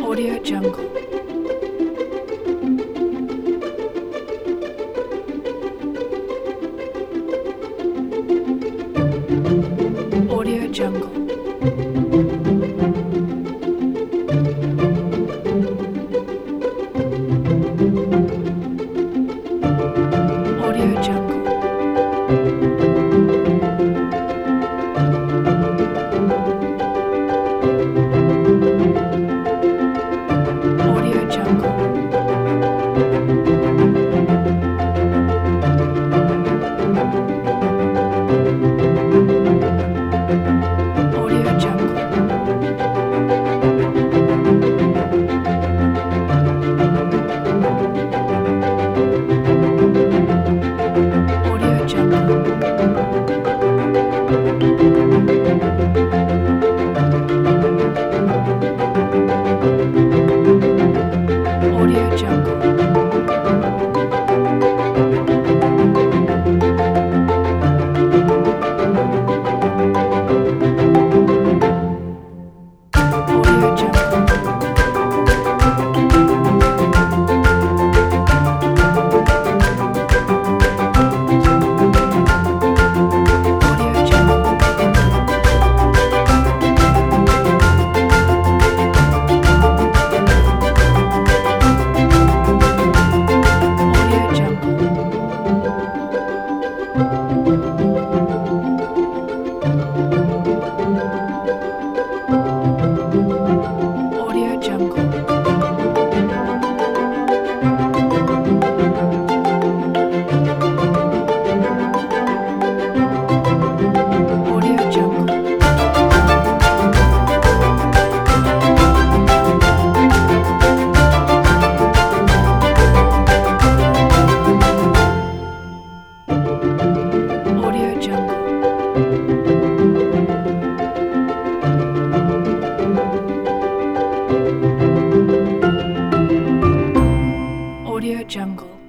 Audio Jungle. Audio Jungle. Audio Jungle. Audio Jungle. Audio Jungle. Audio Jungle. Audio Jungle. Audio Jungle. Audio Jungle. Audio Jungle. Audio Jungle. Audio Jungle. Audio Jungle. Audio Jungle.